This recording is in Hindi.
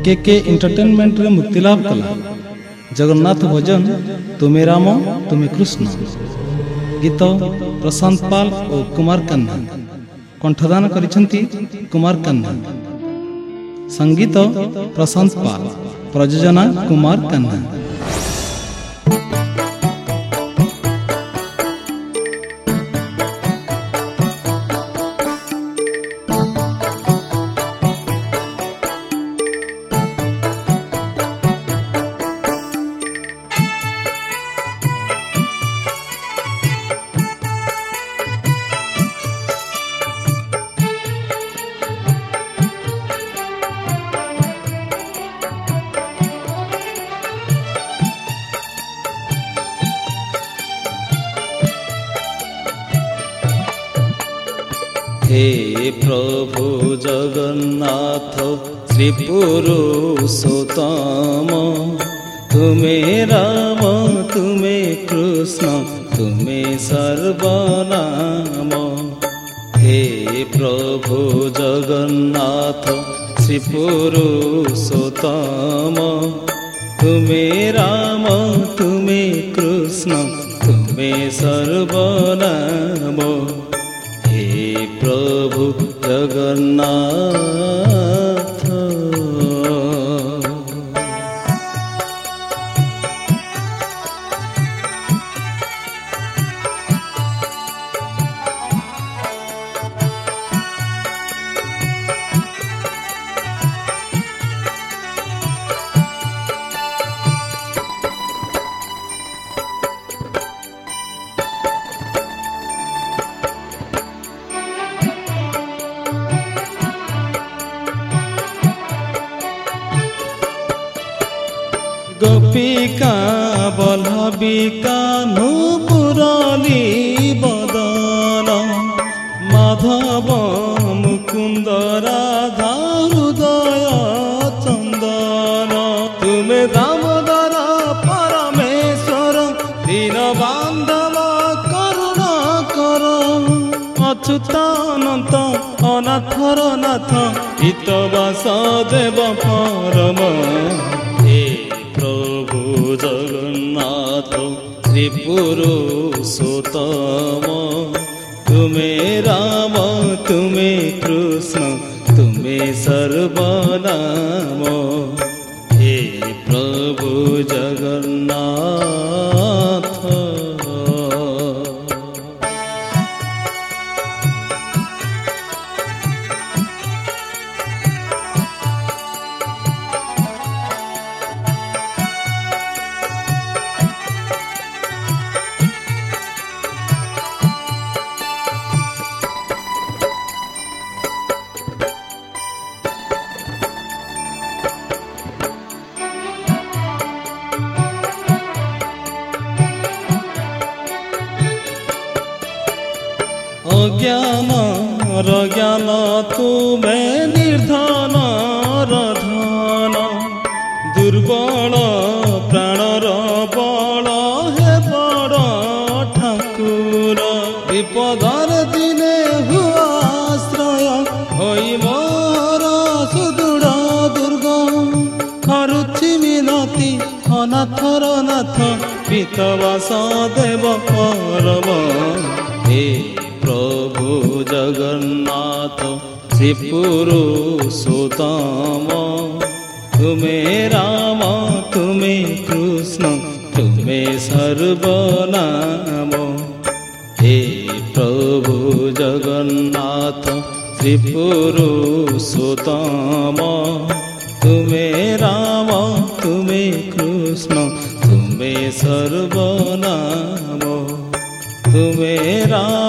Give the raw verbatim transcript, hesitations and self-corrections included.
के के एंटरटेनमेंट रे मुक्तिलाभ कला जगन्नाथ भजन तुमे राम तुमे कृष्ण गीत प्रशांत पाल और कुमार कन्हा कंठदान करिसेंती कुमार कन्हा संगीत प्रशांत पाल प्रयोजना कुमार कन्हा। हे प्रभु जगन्नाथ श्री पुरुषोत्तम तुमे राम तुमे कृष्ण तुमे सर्वनाम। हे प्रभु जगन्नाथ श्री पुरुषोत्तम तुमे राम तुमे कृष्ण तुमे सर्वनाम। हे प्रभु जगन्नाथ गोपिका बल्लभिका नूपुराली बदन माधव मुकुंद राधा हृदय चंदन तुमे दामोदर परमेश्वर दीन बांधव करुणा कर अच्युतानंत अनाथर नाथ हितवास देव परम। प्रभु जगन्नाथ श्री पुरुषोत्तम तुमे राम तुमे कृष्ण तुमे सर्वनाम। हे प्रभु जगन्नाथ अज्ञान रज्ञान तुमे निर्धन रधन दुर्बल प्राणर बल हे बड़ ठाकुर विपदर दिने हुआ आश्रय होई मोर सुदृढ़ दुर्ग करुछि मिनति अनाथर नाथ पितवास देव परम। हे प्रभु जगन्नाथ श्री पुरुषोत्तम तुमे राम तुमे कृष्ण तुमे सर्वनाम। हे प्रभु जगन्नाथ श्री पुरुषोत्तम तुमे राम तुमे कृष्ण तुमे सर्वनाम। तुमे राम